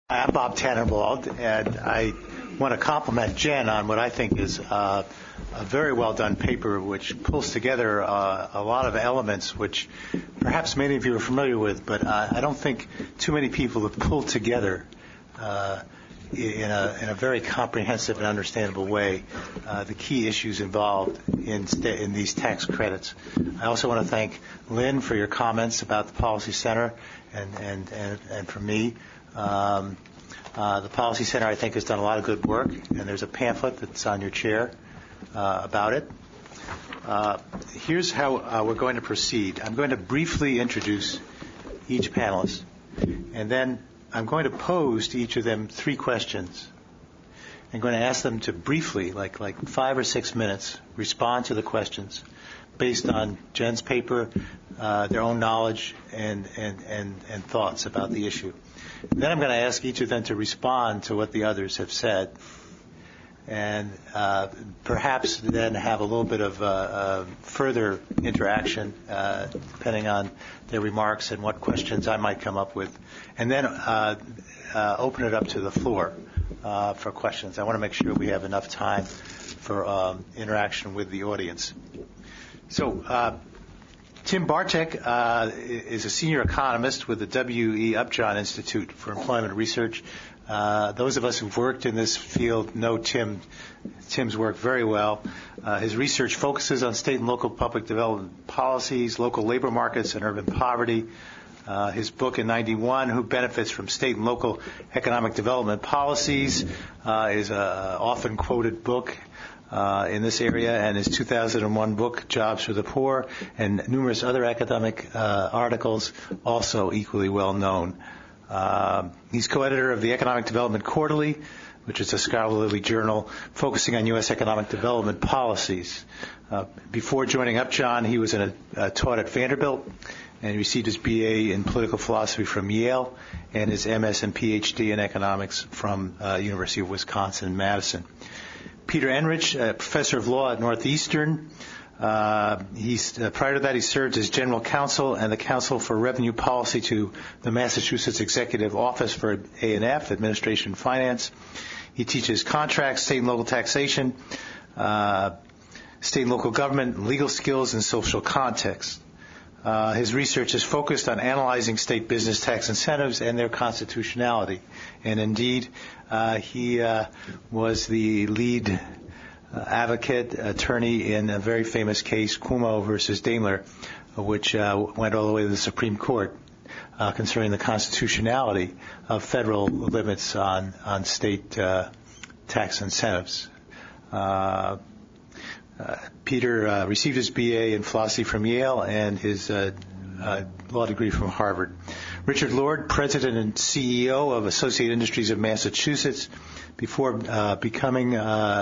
I'm Bob Tannenwald, and I want to compliment Jen on what I think is a very well done paper which pulls together a lot of elements which perhaps many of you are familiar with, but I don't think too many people have pulled together in a very comprehensive and understandable way the key issues involved in these tax credits. I also want to thank Lynn for your comments about the Policy Center and for me. The Policy Center, I think, has done a lot of good work, and there's a pamphlet that's on your chair about it. Here's how we're going to proceed. I'm going to briefly introduce each panelist, and then I'm going to pose to each of them 3 questions. I'm going to ask them to briefly, like 5 or 6 minutes, respond to the questions based on Jen's paper, their own knowledge, and thoughts about the issue. Then I'm going to ask each of them to respond to what the others have said, and perhaps then have a little bit of further interaction depending on their remarks and what questions I might come up with, and then open it up to the floor for questions. I want to make sure we have enough time for interaction with the audience. So Tim Bartek is a senior economist with the W.E. Upjohn Institute for Employment Research. Those of us who've worked in this field know Tim's work very well. His research focuses on state and local public development policies, local labor markets, and urban poverty. His book in '91, Who Benefits from State and Local Economic Development Policies, is an often quoted book in this area, and his 2001 book, Jobs for the Poor, and numerous other academic articles, also equally well known. He's co-editor of the Economic Development Quarterly, which is a scholarly journal focusing on U.S. economic development policies. Before joining Upjohn, he was taught at Vanderbilt, and he received his B.A. in political philosophy from Yale and his M.S. and Ph.D. in economics from University of Wisconsin-Madison. Peter Enrich, professor of law at Northeastern. Prior to that, he served as general counsel and the counsel for revenue policy to the Massachusetts Executive Office for A&F, Administration and Finance. He teaches contracts, state and local taxation, state and local government, legal skills, and social context. His research is focused on analyzing state business tax incentives and their constitutionality. And indeed, he was the lead advocate, attorney in a very famous case, Cuomo versus Daimler, which went all the way to the Supreme Court concerning the constitutionality of federal limits on state tax incentives. Peter received his B.A. in philosophy from Yale and his law degree from Harvard. Richard Lord, president and CEO of Associated Industries of Massachusetts. Before becoming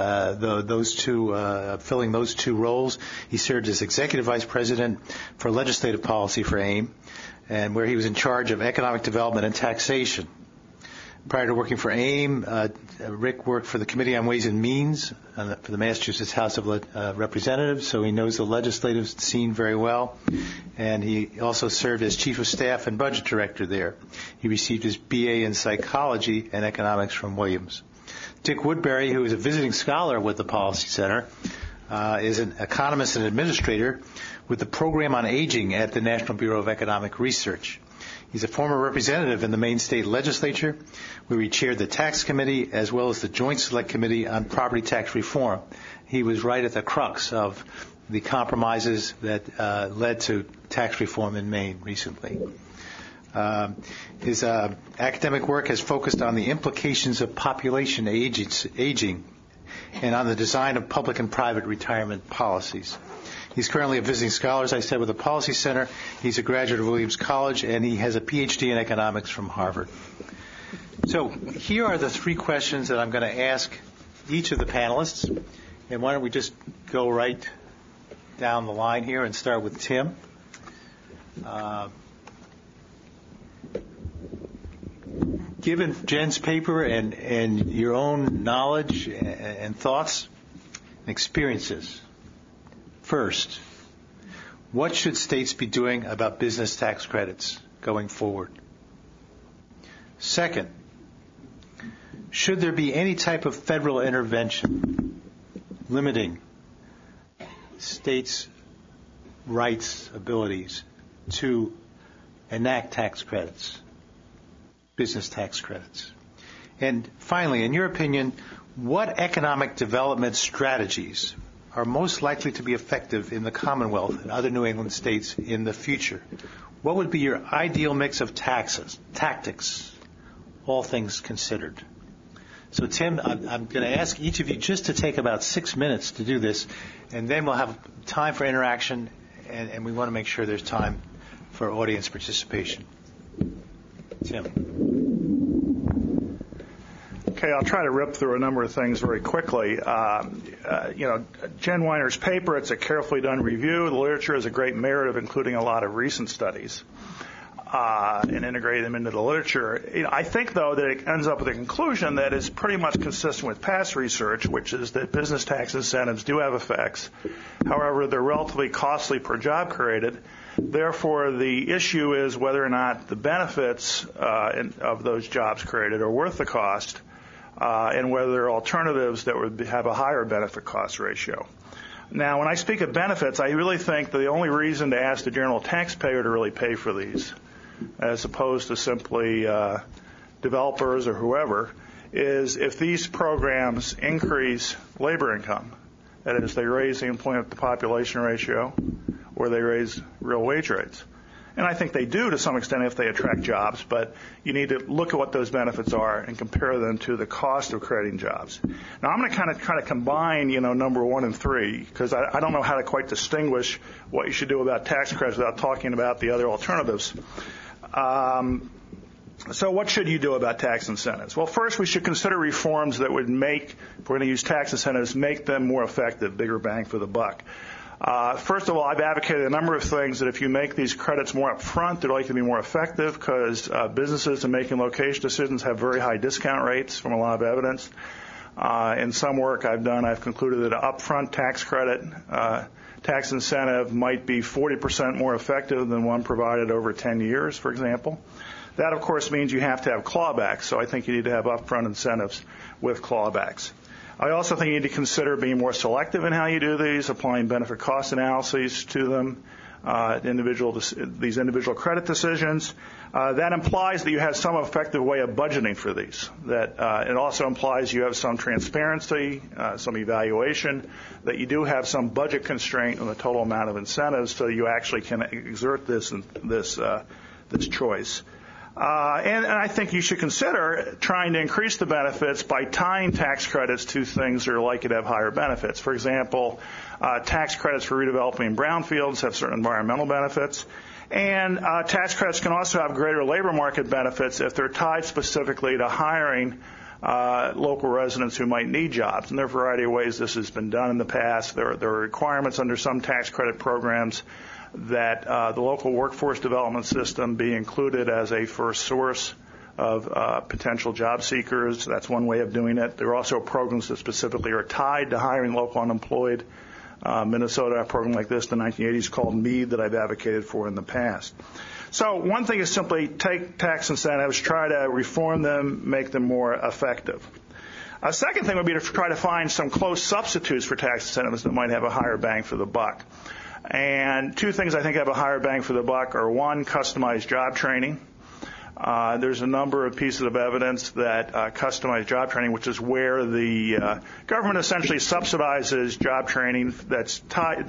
filling those two roles, he served as executive vice president for legislative policy for AIM, and where he was in charge of economic development and taxation. Prior to working for AIM, Rick worked for the Committee on Ways and Means for the Massachusetts House of Representatives, so he knows the legislative scene very well. And he also served as Chief of Staff and Budget Director there. He received his B.A. in Psychology and Economics from Williams. Dick Woodbury, who is a visiting scholar with the Policy Center, is an economist and administrator with the Program on Aging at the National Bureau of Economic Research. He's a former representative in the Maine State Legislature, where he chaired the Tax Committee as well as the Joint Select Committee on Property Tax Reform. He was right at the crux of the compromises that led to tax reform in Maine recently. His academic work has focused on the implications of population aging and on the design of public and private retirement policies. He's currently a visiting scholar, as I said, with the Policy Center. He's a graduate of Williams College, and he has a Ph.D. in economics from Harvard. So here are the 3 questions that I'm going to ask each of the panelists. And why don't we just go right down the line here and start with Tim. Given Jen's paper and your own knowledge and thoughts and experiences, first, what should states be doing about business tax credits going forward? Second, should there be any type of federal intervention limiting states' rights, abilities to enact tax credits, business tax credits? And finally, in your opinion, what economic development strategies are most likely to be effective in the Commonwealth and other New England states in the future? What would be your ideal mix of tactics, all things considered? So, Tim, I'm going to ask each of you just to take about 6 minutes to do this, and then we'll have time for interaction, and we want to make sure there's time for audience participation. Tim. Okay, I'll try to rip through a number of things very quickly. Jen Weiner's paper, it's a carefully done review. The literature has a great merit of including a lot of recent studies and integrating them into the literature. I think, though, that it ends up with a conclusion that is pretty much consistent with past research, which is that business tax incentives do have effects. However, they're relatively costly per job created. Therefore, the issue is whether or not the benefits of those jobs created are worth the cost, and whether there are alternatives that would have a higher benefit-cost ratio. Now, when I speak of benefits, I really think that the only reason to ask the general taxpayer to really pay for these, as opposed to simply developers or whoever, is if these programs increase labor income, that is, they raise the employment to population ratio, or they raise real wage rates. And I think they do to some extent if they attract jobs, but you need to look at what those benefits are and compare them to the cost of creating jobs. Now, I'm going to kind of try to combine, number 1 and 3, because I don't know how to quite distinguish what you should do about tax credits without talking about the other alternatives. So what should you do about tax incentives? Well, first, we should consider reforms that would make, if we're going to use tax incentives, make them more effective, bigger bang for the buck. First of all, I've advocated a number of things that if you make these credits more up front, they're likely to be more effective because businesses in making location decisions have very high discount rates from a lot of evidence. In some work I've done, I've concluded that an upfront tax credit, tax incentive might be 40% more effective than one provided over 10 years, for example. That, of course, means you have to have clawbacks, so I think you need to have upfront incentives with clawbacks. I also think you need to consider being more selective in how you do these, applying benefit cost analyses to them, these individual credit decisions. That implies that you have some effective way of budgeting for these. That it also implies you have some transparency, some evaluation, that you do have some budget constraint on the total amount of incentives, so you actually can exert this choice. And I think you should consider trying to increase the benefits by tying tax credits to things that are likely to have higher benefits. For example, tax credits for redeveloping brownfields have certain environmental benefits. And tax credits can also have greater labor market benefits if they're tied specifically to hiring local residents who might need jobs. And there are a variety of ways this has been done in the past. There are requirements under some tax credit programs that the local workforce development system be included as a first source of potential job seekers. That's one way of doing it. There are also programs that specifically are tied to hiring local unemployed. Minnesota had a program like this in the 1980s called MEAD that I've advocated for in the past. So one thing is simply take tax incentives, try to reform them, make them more effective. A second thing would be to try to find some close substitutes for tax incentives that might have a higher bang for the buck. And two things I think have a higher bang for the buck are, one, customized job training. There's a number of pieces of evidence that customized job training, which is where the government essentially subsidizes job training that's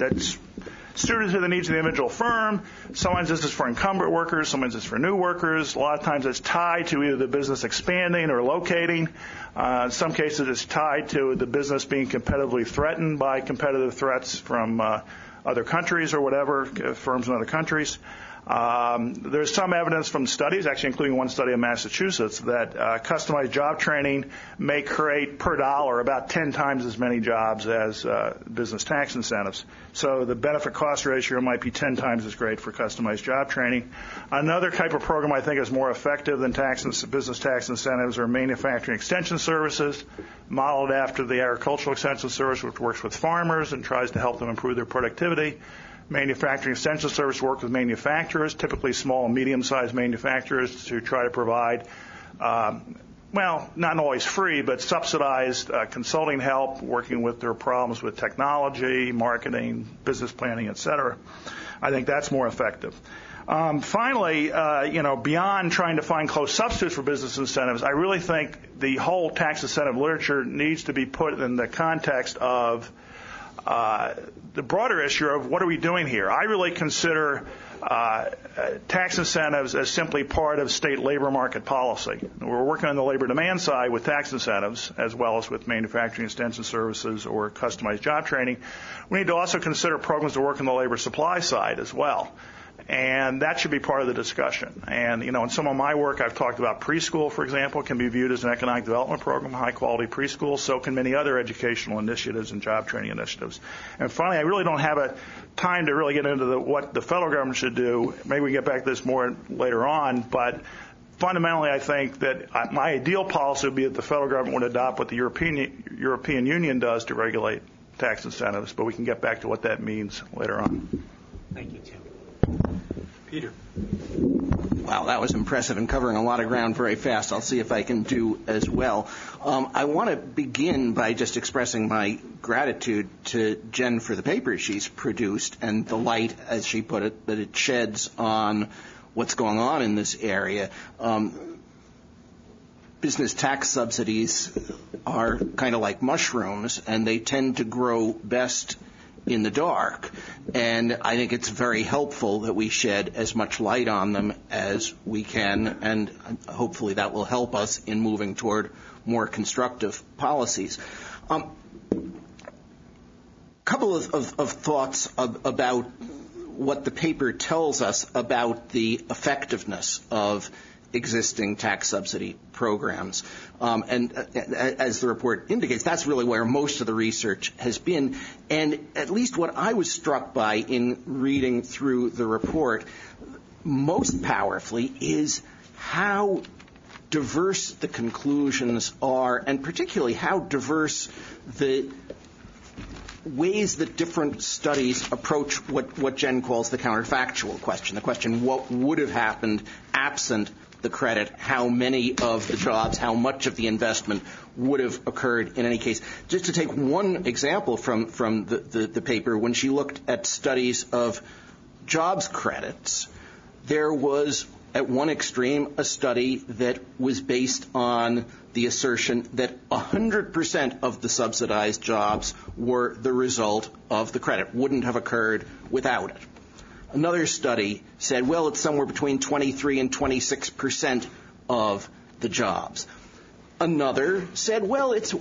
suited to the needs of the individual firm. Sometimes this is for incumbent workers, sometimes it's for new workers. A lot of times it's tied to either the business expanding or locating. In some cases it's tied to the business being competitively threatened by competitive threats from other countries or whatever, firms in other countries. There's some evidence from studies, actually including one study in Massachusetts, that customized job training may create per dollar about 10 times as many jobs as business tax incentives. So the benefit-cost ratio might be 10 times as great for customized job training. Another type of program I think is more effective than business tax incentives are manufacturing extension services, modeled after the agricultural extension service, which works with farmers and tries to help them improve their productivity. Manufacturing extension service work with manufacturers, typically small and medium-sized manufacturers, to try to provide well, not always free, but subsidized consulting help, working with their problems with technology, marketing, business planning, et cetera. I think that's more effective. Finally, beyond trying to find close substitutes for business incentives, I really think the whole tax incentive literature needs to be put in the context of the broader issue of what are we doing here. I really consider tax incentives as simply part of state labor market policy. We're working on the labor demand side with tax incentives as well as with manufacturing extension services or customized job training. We need to also consider programs to work on the labor supply side as well. And that should be part of the discussion. And, in some of my work, I've talked about preschool, for example, can be viewed as an economic development program, high-quality preschool. So can many other educational initiatives and job training initiatives. And finally, I really don't have a time to really get into what the federal government should do. Maybe we can get back to this more later on. But fundamentally, I think that my ideal policy would be that the federal government would adopt what the European Union does to regulate tax incentives. But we can get back to what that means later on. Thank you, Tim. Peter. Wow, that was impressive and covering a lot of ground very fast. I'll see if I can do as well. I want to begin by just expressing my gratitude to Jen for the paper she's produced and the light, as she put it, that it sheds on what's going on in this area. Business tax subsidies are kind of like mushrooms, and they tend to grow best in the dark, and I think it's very helpful that we shed as much light on them as we can, and hopefully that will help us in moving toward more constructive policies. Couple of thoughts about what the paper tells us about the effectiveness of existing tax subsidy programs. And as the report indicates, that's really where most of the research has been. And at least what I was struck by in reading through the report most powerfully is how diverse the conclusions are, and particularly how diverse the ways that different studies approach what Jen calls the counterfactual question, the question what would have happened absent the credit, how many of the jobs, how much of the investment would have occurred in any case. Just to take one example from the paper, when she looked at studies of jobs credits, there was at one extreme a study that was based on the assertion that 100% of the subsidized jobs were the result of the credit, wouldn't have occurred without it. Another study said, well, it's somewhere between 23 and 26% of the jobs. Another said, well, it's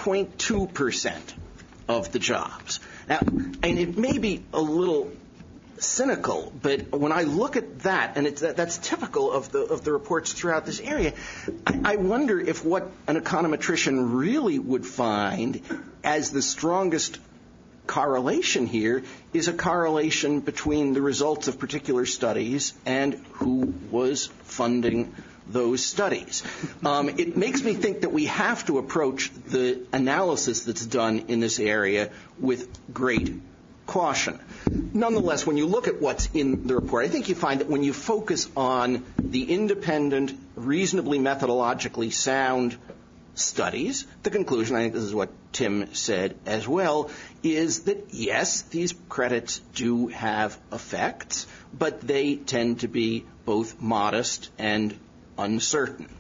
1.2% of the jobs. Now, and it may be a little cynical, but when I look at that, and that's typical of the reports throughout this area, I wonder if what an econometrician really would find as the strongest correlation here is a correlation between the results of particular studies and who was funding those studies. It makes me think that we have to approach the analysis that's done in this area with great caution. Nonetheless, when you look at what's in the report, I think you find that when you focus on the independent, reasonably methodologically sound studies, the conclusion, I think this is what Tim said as well, is that yes, these credits do have effects, but they tend to be both modest and uncertain.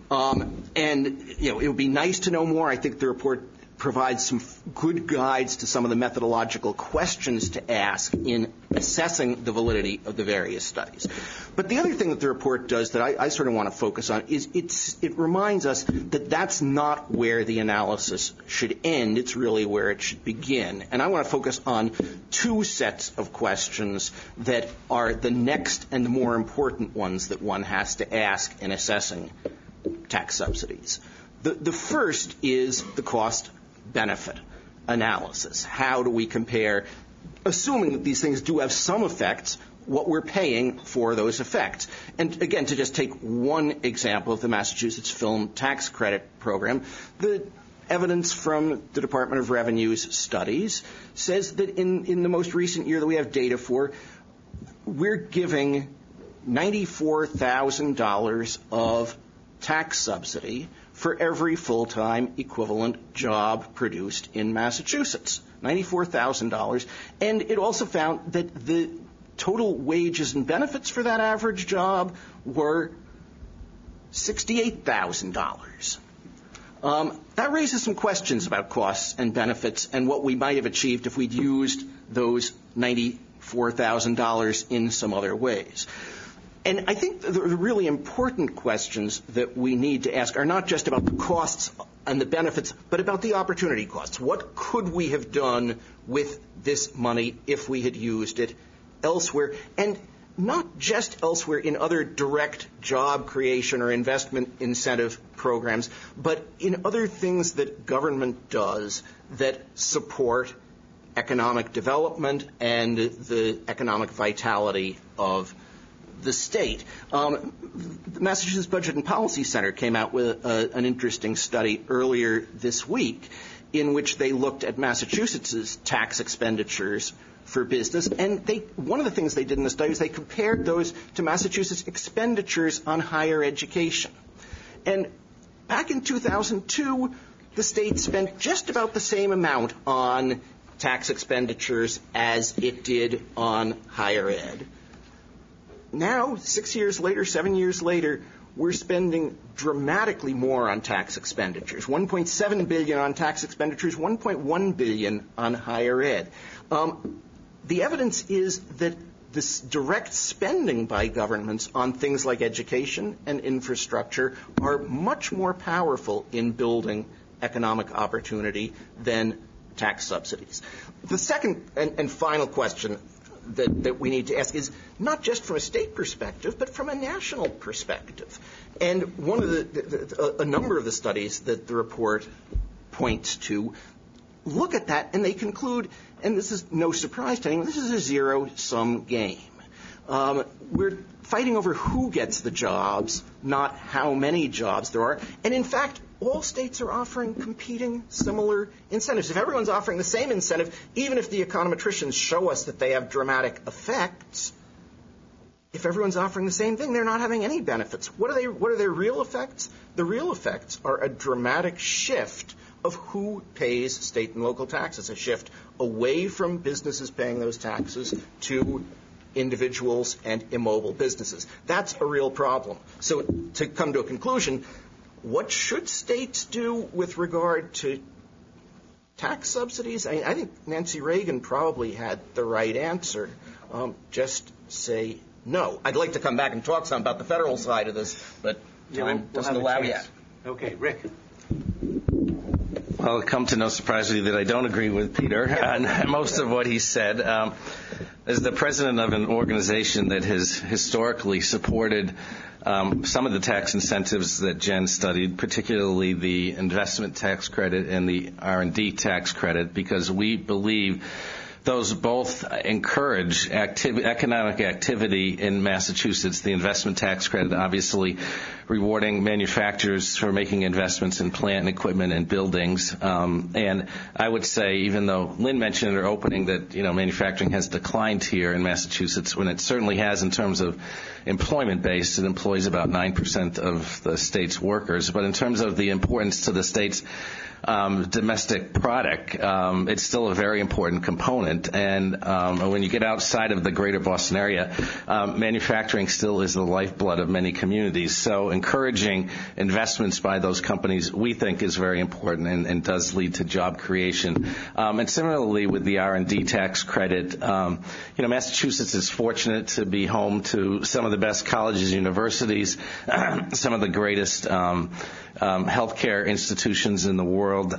It would be nice to know more. I think the report provides some good guides to some of the methodological questions to ask in assessing the validity of the various studies. But the other thing that the report does that I sort of want to focus on is it reminds us that that's not where the analysis should end. It's really where it should begin. And I want to focus on two sets of questions that are the next and the more important ones that one has to ask in assessing tax subsidies. The first is the cost-benefit analysis. How do we compare, assuming that these things do have some effects, what we're paying for those effects? And again, to just take one example of the Massachusetts Film Tax Credit Program, the evidence from the Department of Revenue's studies says that in the most recent year that we have data for, we're giving $94,000 of tax subsidy for every full-time equivalent job produced in Massachusetts, $94,000. And it also found that the total wages and benefits for that average job were $68,000. That raises some questions about costs and benefits and what we might have achieved if we'd used those $94,000 in some other ways. And I think the really important questions that we need to ask are not just about the costs and the benefits, but about the opportunity costs. What could we have done with this money if we had used it elsewhere? And not just elsewhere in other direct job creation or investment incentive programs, but in other things that government does that support economic development and the economic vitality of the state. The Massachusetts Budget and Policy Center came out with an interesting study earlier this week in which they looked at Massachusetts' tax expenditures for business. And one of the things they did in the study is they compared those to Massachusetts' expenditures on higher education. And back in 2002, the state spent just about the same amount on tax expenditures as it did on higher ed. Now, 6 years later, 7 years later, we're spending dramatically more on tax expenditures, $1.7 billion on tax expenditures, $1.1 billion on higher ed. The evidence is that this direct spending by governments on things like education and infrastructure are much more powerful in building economic opportunity than tax subsidies. The second and final question that we need to ask is not just from a state perspective, but from a national perspective. And one of a number of the studies that the report points to look at that, and they conclude, and this is no surprise to anyone, this is a zero-sum game. We're fighting over who gets the jobs, not how many jobs there are. And in fact, all states are offering competing similar incentives. If everyone's offering the same incentive, even if the econometricians show us that they have dramatic effects, if everyone's offering the same thing, they're not having any benefits. What are their real effects? The real effects are a dramatic shift of who pays state and local taxes, a shift away from businesses paying those taxes to individuals and immobile businesses. That's a real problem. So to come to a conclusion, what should states do with regard to tax subsidies? I think Nancy Reagan probably had the right answer. Just say no. I'd like to come back and talk some about the federal side of this, but time doesn't allow yet. Okay, Rick. Well, it comes to no surprise to you that I don't agree with Peter on most of what he said. As the president of an organization that has historically supported some of the tax incentives that Jen studied, particularly the investment tax credit and the R&D tax credit, because we believe those both encourage economic activity in Massachusetts. The investment tax credit, obviously, rewarding manufacturers for making investments in plant and equipment and buildings. And I would say, even though Lynn mentioned in her opening that manufacturing has declined here in Massachusetts, when it certainly has in terms of employment base, it employs about 9% of the state's workers. But in terms of the importance to the state's domestic product, it's still a very important component. And when you get outside of the greater Boston area, manufacturing still is the lifeblood of many communities. So encouraging investments by those companies, we think, is very important and does lead to job creation. And similarly with the R&D tax credit, Massachusetts is fortunate to be home to some of the best colleges, universities, some of the greatest healthcare institutions in the world,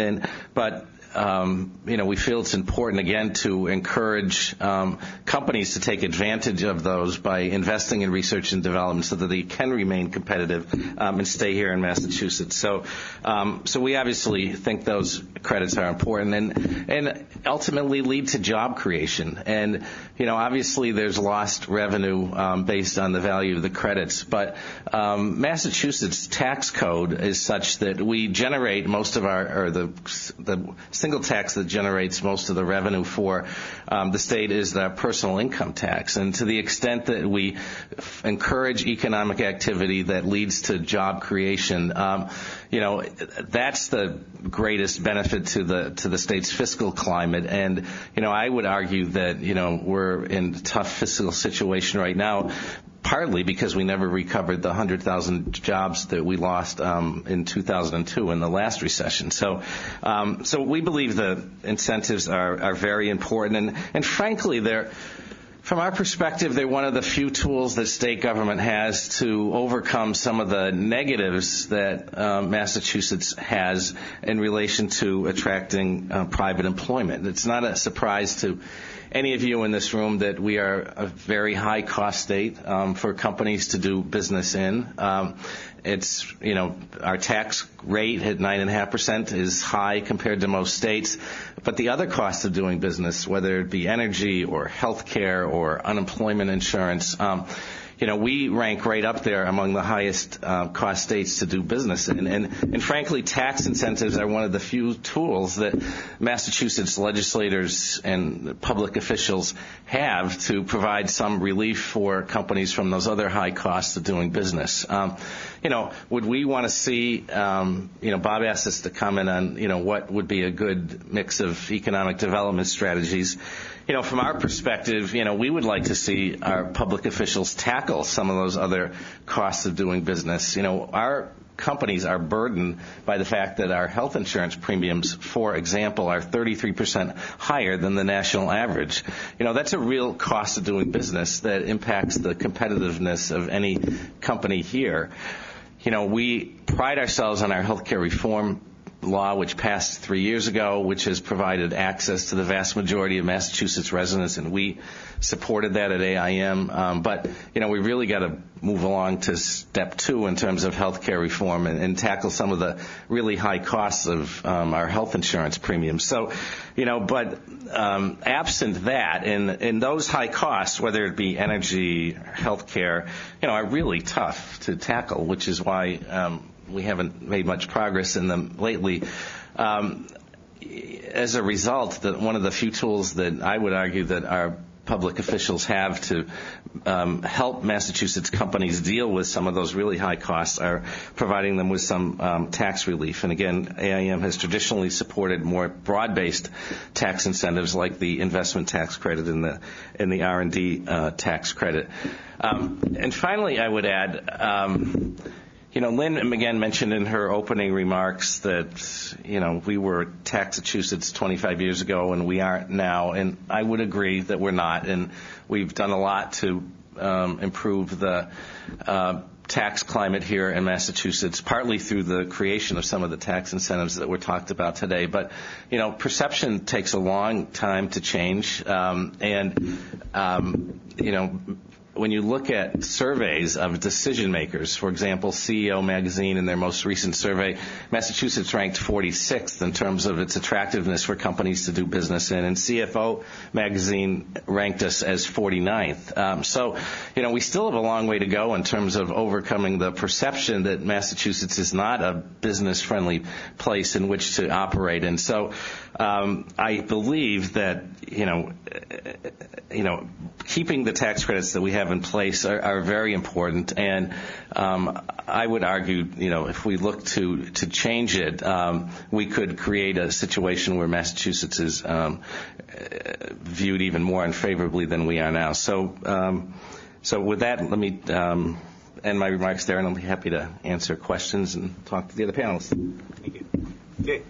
we feel it's important, again, to encourage companies to take advantage of those by investing in research and development so that they can remain competitive and stay here in Massachusetts. So we obviously think those credits are important and ultimately lead to job creation. And, obviously there's lost revenue based on the value of the credits, but Massachusetts tax code is such that we generate most of the single tax that generates most of the revenue for the state is the personal income tax. And to the extent that we encourage economic activity that leads to job creation, that's the greatest benefit to the state's fiscal climate. And, I would argue that, we're in a tough fiscal situation right now, partly because we never recovered the 100,000 jobs that we lost in 2002 in the last recession. So we believe the incentives are very important, and frankly, from our perspective, they're one of the few tools that state government has to overcome some of the negatives that Massachusetts has in relation to attracting private employment. It's not a surprise to any of you in this room that we are a very high cost state for companies to do business in. It's, our tax rate at 9.5% is high compared to most states, but the other costs of doing business, whether it be energy or health care or unemployment insurance, we rank right up there among the highest cost states to do business in. And frankly, tax incentives are one of the few tools that Massachusetts legislators and public officials have to provide some relief for companies from those other high costs of doing business. Would we want to see, Bob asked us to comment on, what would be a good mix of economic development strategies. From our perspective, we would like to see our public officials tackle some of those other costs of doing business. Our companies are burdened by the fact that our health insurance premiums, for example, are 33% higher than the national average. That's a real cost of doing business that impacts the competitiveness of any company here. We pride ourselves on our healthcare reform law, which passed 3 years ago, which has provided access to the vast majority of Massachusetts residents, and we supported that at AIM. But we really got to move along to step 2 in terms of healthcare reform and tackle some of the really high costs of our health insurance premiums. So, but absent that, and those high costs, whether it be energy, healthcare, are really tough to tackle, which is why we haven't made much progress in them lately. As a result, one of the few tools that I would argue that our public officials have to help Massachusetts companies deal with some of those really high costs are providing them with some tax relief. And again, AIM has traditionally supported more broad-based tax incentives like the investment tax credit and the R&D tax credit. And finally, I would add, Lynn, again, mentioned in her opening remarks that, we were Taxachusetts 25 years ago and we aren't now. And I would agree that we're not. And we've done a lot to improve the tax climate here in Massachusetts, partly through the creation of some of the tax incentives that were talked about today. But, perception takes a long time to change. When you look at surveys of decision makers, for example, CEO Magazine in their most recent survey, Massachusetts ranked 46th in terms of its attractiveness for companies to do business in, and CFO Magazine ranked us as 49th. So, we still have a long way to go in terms of overcoming the perception that Massachusetts is not a business-friendly place in which to operate. And so, I believe that, keeping the tax credits that we have in place are very important, and I would argue, if we look to change it, we could create a situation where Massachusetts is viewed even more unfavorably than we are now. So with that, let me end my remarks there, and I'll be happy to answer questions and talk to the other panelists. Thank you. Okay.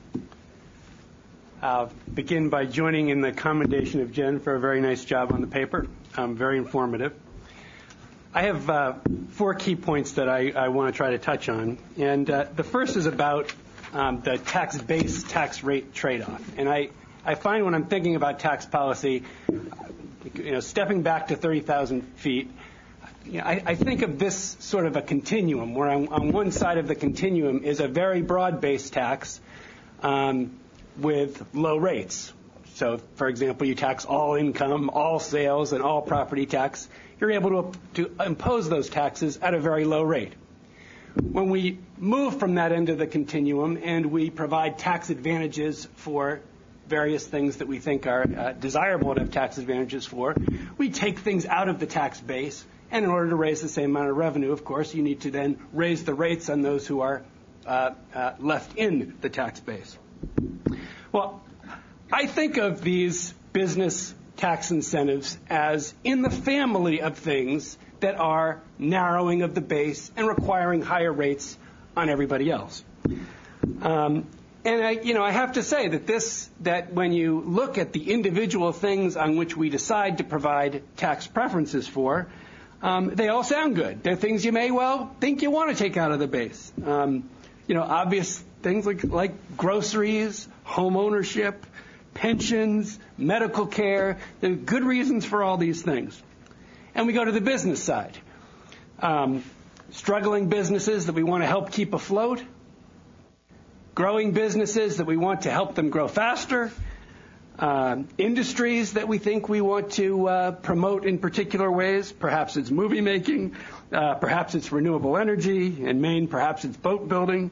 I'll begin by joining in the commendation of Jen for a very nice job on the paper. Very informative. I have 4 key points that I want to try to touch on. And the first is about the tax base, tax rate trade-off. And I find when I'm thinking about tax policy, stepping back to 30,000 feet, I think of this sort of a continuum, where on one side of the continuum is a very broad-based tax with low rates. So, for example, you tax all income, all sales, and all property tax. You're able to impose those taxes at a very low rate. when we move from that end of the continuum and we provide tax advantages for various things that we think are desirable to have tax advantages for, we take things out of the tax base, and in order to raise the same amount of revenue, of course, you need to then raise the rates on those who are left in the tax base. Well, I think of these business tax incentives as in the family of things that are narrowing of the base and requiring higher rates on everybody else. And I have to say that when you look at the individual things on which we decide to provide tax preferences for, they all sound good. They're things you may well think you want to take out of the base. Obvious things like groceries, home ownership, pensions, medical care. There are good reasons for all these things. And we go to the business side. Struggling businesses that we want to help keep afloat. Growing businesses that we want to help them grow faster. Industries that we think we want to promote in particular ways. Perhaps it's movie making. Perhaps it's renewable energy. In Maine, perhaps it's boat building.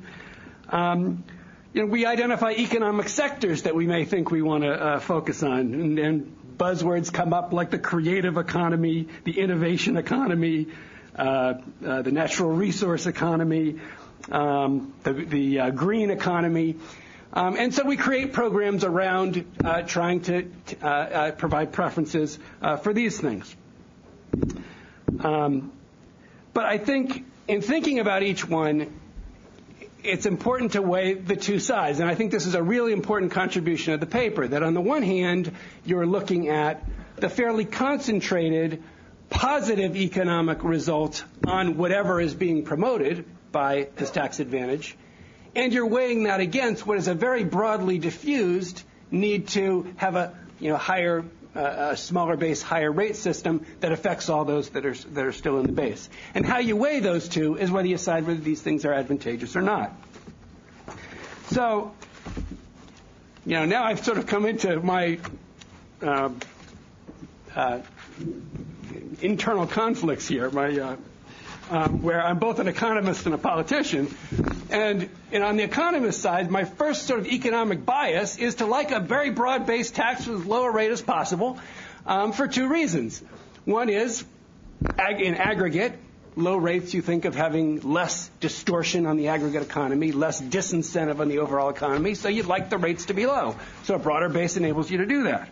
We identify economic sectors that we may think we want to focus on. And buzzwords come up like the creative economy, the innovation economy, the natural resource economy, the green economy. And so we create programs around trying to provide preferences for these things. But I think in thinking about each one, it's important to weigh the two sides. And I think this is a really important contribution of the paper, that on the one hand, you're looking at the fairly concentrated positive economic result on whatever is being promoted by this tax advantage, and you're weighing that against what is a very broadly diffused need to have a higher, smaller base, higher rate system that affects all those that are still in the base. And how you weigh those two is whether you decide whether these things are advantageous or not. So, now I've sort of come into my internal conflicts here, where I'm both an economist and a politician. And on the economist side, my first sort of economic bias is to like a very broad-based tax with as low a rate as possible for two reasons. One is, in aggregate, low rates you think of having less distortion on the aggregate economy, less disincentive on the overall economy, so you'd like the rates to be low. So a broader base enables you to do that.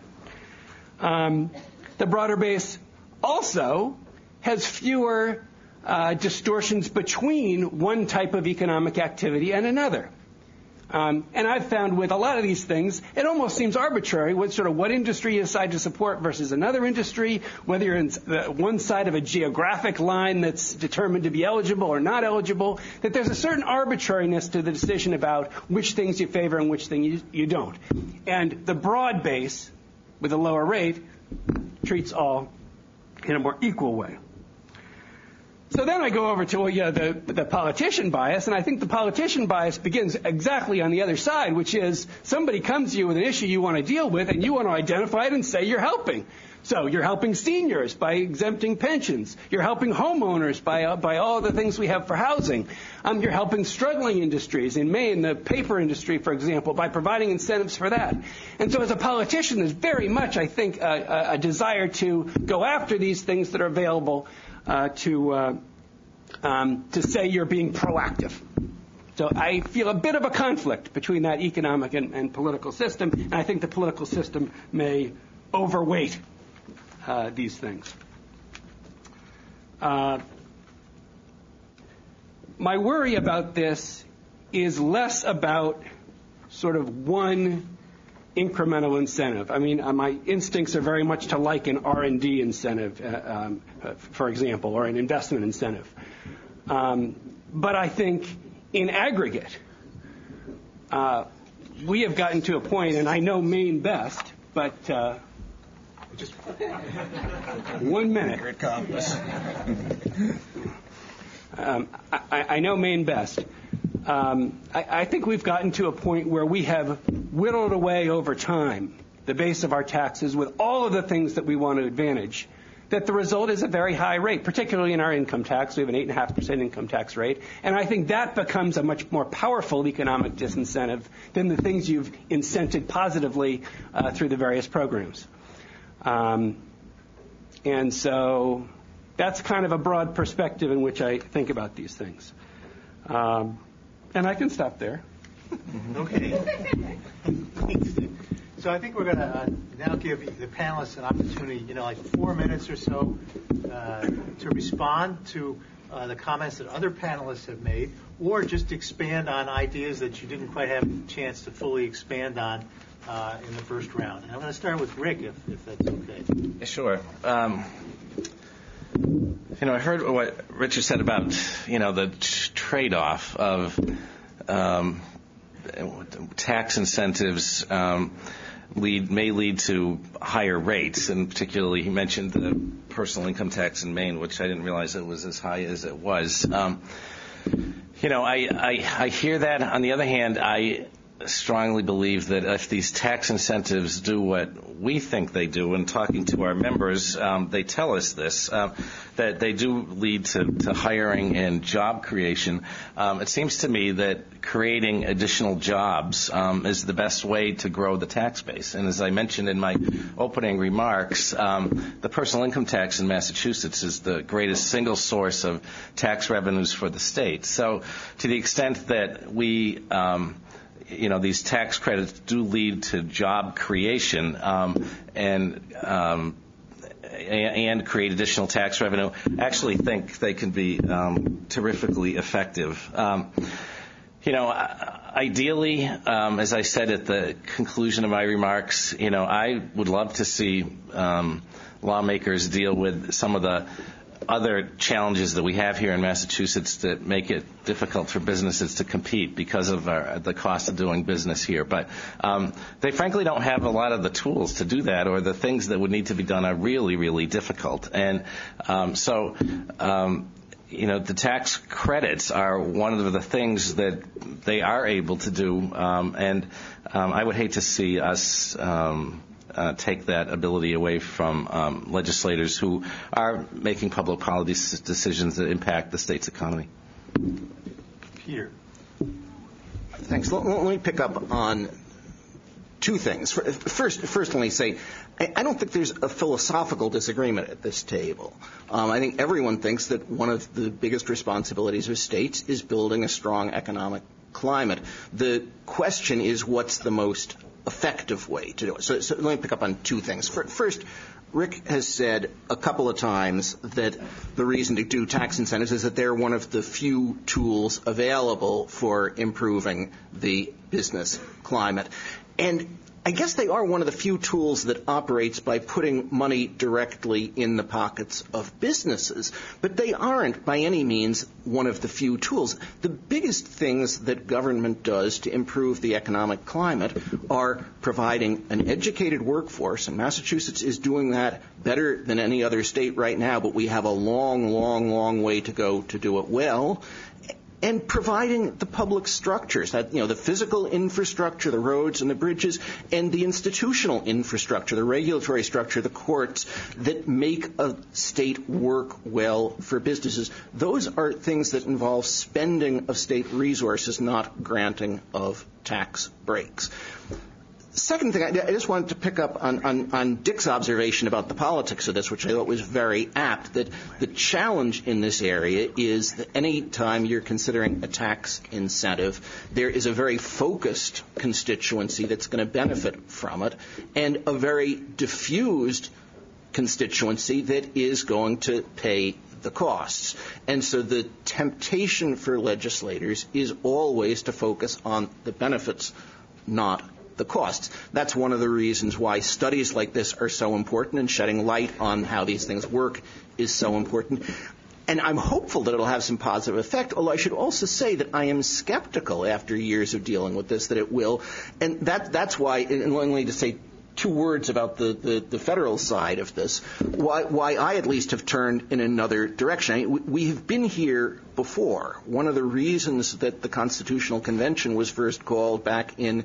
The broader base also has fewer distortions between one type of economic activity and another. And I've found with a lot of these things, it almost seems arbitrary what industry you decide to support versus another industry, whether you're in one side of a geographic line that's determined to be eligible or not eligible, that there's a certain arbitrariness to the decision about which things you favor and which things you don't. And the broad base, with a lower rate, treats all in a more equal way. So then I go over to the politician bias, and I think the politician bias begins exactly on the other side, which is somebody comes to you with an issue you want to deal with, and you want to identify it and say you're helping. So you're helping seniors by exempting pensions. You're helping homeowners by all the things we have for housing. You're helping struggling industries. In Maine, the paper industry, for example, by providing incentives for that. And so as a politician, there's very much, I think, a desire to go after these things that are available to say you're being proactive. So I feel a bit of a conflict between that economic and political system, and I think the political system may overweight these things. My worry about this is less about sort of one incremental incentive. I mean, my instincts are very much to like an R&D incentive, for example, or an investment incentive. But I think in aggregate, we have gotten to a point, and I know Maine best, but just 1 minute. Here it comes. I know Maine best. I think we've gotten to a point where we have whittled away over time the base of our taxes with all of the things that we want to advantage that the result is a very high rate, particularly in our income tax. We have an 8.5% income tax rate. And I think that becomes a much more powerful economic disincentive than the things you've incented positively through the various programs. And so that's kind of a broad perspective in which I think about these things. And I can stop there. Okay. So I think we're going to now give the panelists an opportunity, like 4 minutes or so to respond to the comments that other panelists have made, or just expand on ideas that you didn't quite have a chance to fully expand on in the first round. And I'm going to start with Rick, if that's okay. Yeah, sure. I heard what Richard said about, the trade-off of tax incentives may lead to higher rates, and particularly he mentioned the personal income tax in Maine, which I didn't realize it was as high as it was. I hear that. On the other hand, I strongly believe that if these tax incentives do what we think they do, and talking to our members, they tell us this, that they do lead to hiring and job creation. It seems to me that creating additional jobs is the best way to grow the tax base. And as I mentioned in my opening remarks, the personal income tax in Massachusetts is the greatest single source of tax revenues for the state. So to the extent that we these tax credits do lead to job creation and create additional tax revenue. I actually think they can be terrifically effective. Ideally, as I said at the conclusion of my remarks, I would love to see lawmakers deal with some of the other challenges that we have here in Massachusetts that make it difficult for businesses to compete because of the cost of doing business here. But they frankly don't have a lot of the tools to do that, or the things that would need to be done are really, really difficult. And the tax credits are one of the things that they are able to do, and I would hate to see us take that ability away from legislators who are making public policy decisions that impact the state's economy. Peter. Thanks. Let me pick up on two things. First, let me say, I don't think there's a philosophical disagreement at this table. I think everyone thinks that one of the biggest responsibilities of states is building a strong economic climate. The question is, what's the most effective way to do it? So let me pick up on two things. First, Rick has said a couple of times that the reason to do tax incentives is that they're one of the few tools available for improving the business climate. And I guess they are one of the few tools that operates by putting money directly in the pockets of businesses. But they aren't, by any means, one of the few tools. The biggest things that government does to improve the economic climate are providing an educated workforce, and Massachusetts is doing that better than any other state right now, but we have a long, long, long way to go to do it well. And providing the public structures, that, the physical infrastructure, the roads and the bridges, and the institutional infrastructure, the regulatory structure, the courts, that make a state work well for businesses. Those are things that involve spending of state resources, not granting of tax breaks. Second thing, I just wanted to pick up on Dick's observation about the politics of this, which I thought was very apt, that the challenge in this area is that any time you're considering a tax incentive, there is a very focused constituency that's going to benefit from it, and a very diffused constituency that is going to pay the costs. And so the temptation for legislators is always to focus on the benefits, not the costs. That's one of the reasons why studies like this are so important, and shedding light on how these things work is so important. And I'm hopeful that it'll have some positive effect, although I should also say that I am skeptical after years of dealing with this that it will. And that's why, and let me just say two words about the federal side of this, why I at least have turned in another direction. We have been here before. One of the reasons that the Constitutional Convention was first called back in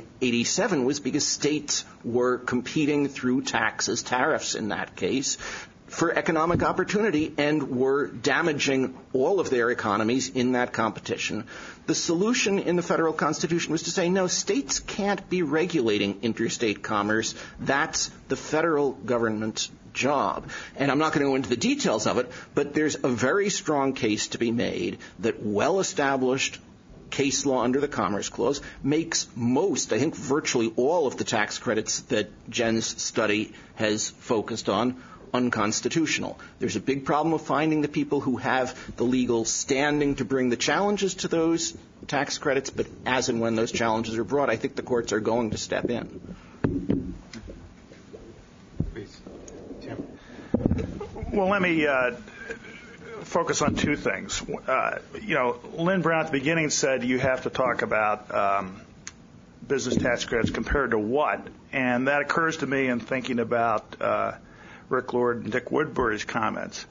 1787 was because states were competing through taxes, tariffs in that case, for economic opportunity and were damaging all of their economies in that competition. The solution in the federal Constitution was to say, no, states can't be regulating interstate commerce. That's the federal government's job. And I'm not going to go into the details of it, but there's a very strong case to be made that well-established case law under the Commerce Clause makes most, I think virtually all of the tax credits that Jen's study has focused on unconstitutional. There's a big problem of finding the people who have the legal standing to bring the challenges to those tax credits, but as and when those challenges are brought, I think the courts are going to step in. Please. Tim. Well, let me focus on two things. Lynn Brown at the beginning said you have to talk about business tax credits compared to what, and that occurs to me in thinking about Rick Lord and Dick Woodbury's comments.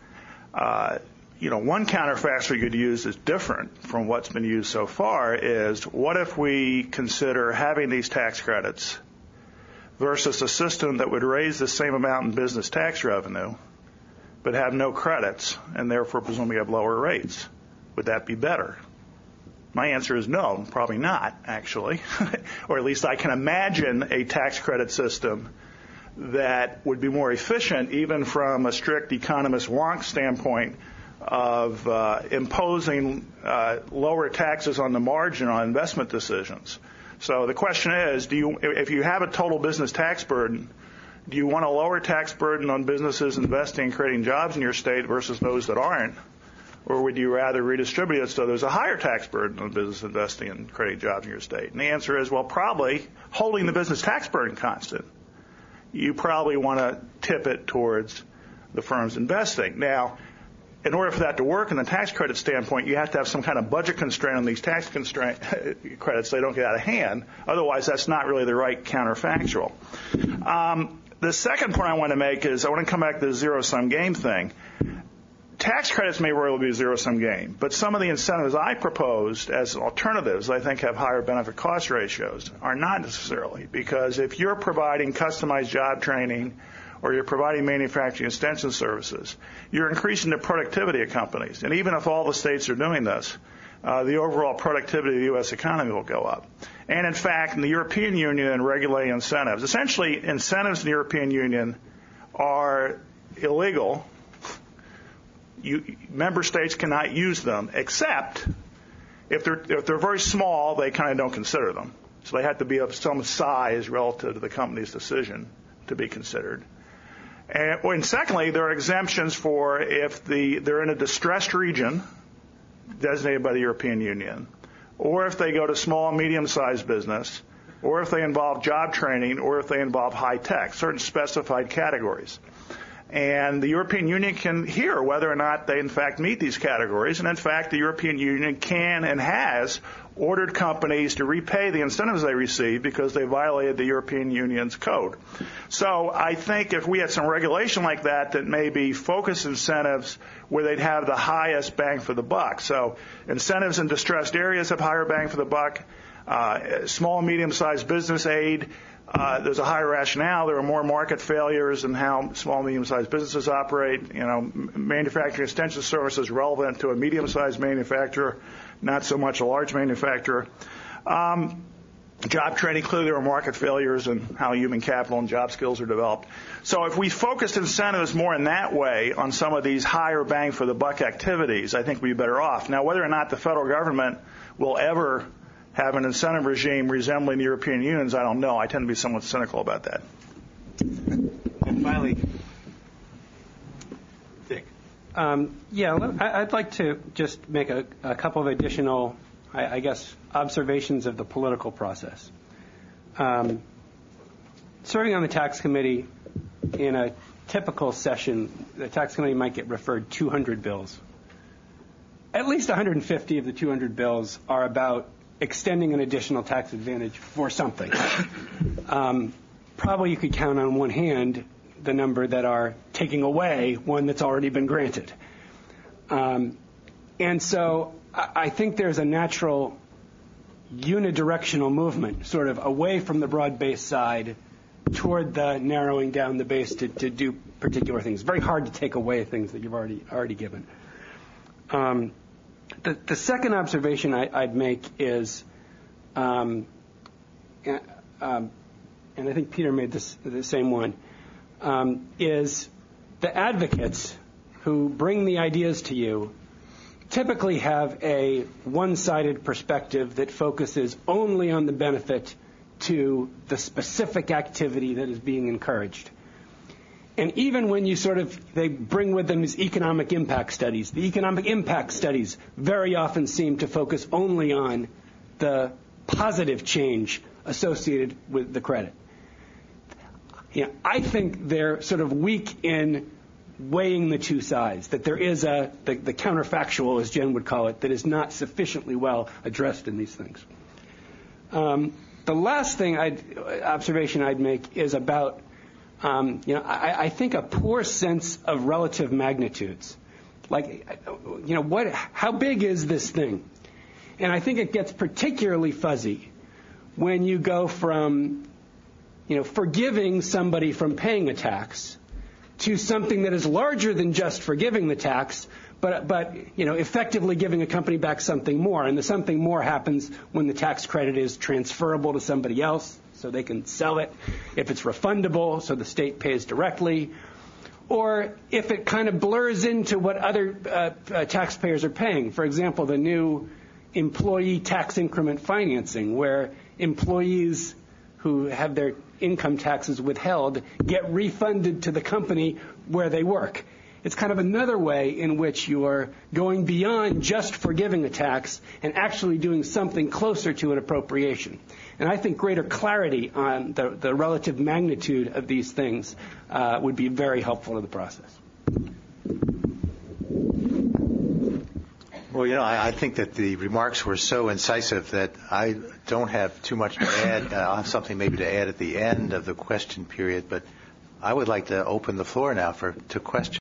One counterfactual you could use is different from what's been used so far is what if we consider having these tax credits versus a system that would raise the same amount in business tax revenue but have no credits and therefore presumably have lower rates? Would that be better? My answer is no, probably not, actually. Or at least I can imagine a tax credit system that would be more efficient, even from a strict economist wonk standpoint, of imposing lower taxes on the margin on investment decisions. So the question is, if you have a total business tax burden, do you want a lower tax burden on businesses investing and creating jobs in your state versus those that aren't? Or would you rather redistribute it so there's a higher tax burden on business investing and creating jobs in your state? And the answer is, well, probably holding the business tax burden constant. You probably want to tip it towards the firms investing. Now, in order for that to work in the tax credit standpoint, you have to have some kind of budget constraint on these tax credits so they don't get out of hand. Otherwise, that's not really the right counterfactual. The second point I want to make is I want to come back to the zero-sum game thing. Tax credits may really be a zero-sum game, but some of the incentives I proposed as alternatives I think have higher benefit cost ratios are not necessarily, because if you're providing customized job training or you're providing manufacturing extension services, you're increasing the productivity of companies. And even if all the states are doing this, the overall productivity of the U.S. economy will go up. And in fact, in the European Union, regulating incentives, essentially incentives in the European Union are illegal. Member states cannot use them, except if they're very small, they kind of don't consider them. So they have to be of some size relative to the company's decision to be considered. And secondly, there are exemptions for if they're in a distressed region designated by the European Union, or if they go to small and medium-sized business, or if they involve job training, or if they involve high tech, certain specified categories. And the European Union can hear whether or not they, in fact, meet these categories. And, in fact, the European Union can and has ordered companies to repay the incentives they receive because they violated the European Union's code. So I think if we had some regulation like that maybe focus incentives where they'd have the highest bang for the buck. So incentives in distressed areas have higher bang for the buck. Small and medium-sized business aid, there's a higher rationale. There are more market failures in how small and medium-sized businesses operate. Manufacturing extension services relevant to a medium-sized manufacturer, not so much a large manufacturer. Job training, clearly there are market failures in how human capital and job skills are developed. So if we focused incentives more in that way on some of these higher bang for the buck activities, I think we'd be better off. Now, whether or not the federal government will ever have an incentive regime resembling the European Union's, I don't know. I tend to be somewhat cynical about that. And finally, Dick. I'd like to just make a couple of additional, I guess, observations of the political process. Serving on the tax committee, in a typical session, the tax committee might get referred 200 bills. At least 150 of the 200 bills are about extending an additional tax advantage for something. Probably you could count on one hand the number that are taking away one that's already been granted. And so I think there's a natural unidirectional movement, sort of away from the broad-based side toward the narrowing down the base to do particular things. It's very hard to take away things that you've already given. The second observation I'd make is, and I think Peter made the same one, is the advocates who bring the ideas to you typically have a one-sided perspective that focuses only on the benefit to the specific activity that is being encouraged. And even when they bring with them these economic impact studies, the economic impact studies very often seem to focus only on the positive change associated with the credit. I think they're sort of weak in weighing the two sides, that there is the counterfactual, as Jen would call it, that is not sufficiently well addressed in these things. The last observation I'd make is about, I think a poor sense of relative magnitudes. How big is this thing? And I think it gets particularly fuzzy when you go from, forgiving somebody from paying a tax to something that is larger than just forgiving the tax, but effectively giving a company back something more. And the something more happens when the tax credit is transferable to somebody else so they can sell it, if it's refundable so the state pays directly, or if it kind of blurs into what other taxpayers are paying. For example, the new employee tax increment financing, where employees who have their income taxes withheld get refunded to the company where they work. It's kind of another way in which you're going beyond just forgiving a tax and actually doing something closer to an appropriation. And I think greater clarity on the relative magnitude of these things would be very helpful to the process. Well, I think that the remarks were so incisive that I don't have too much to add. I'll have something maybe to add at the end of the question period, but I would like to open the floor now to questions.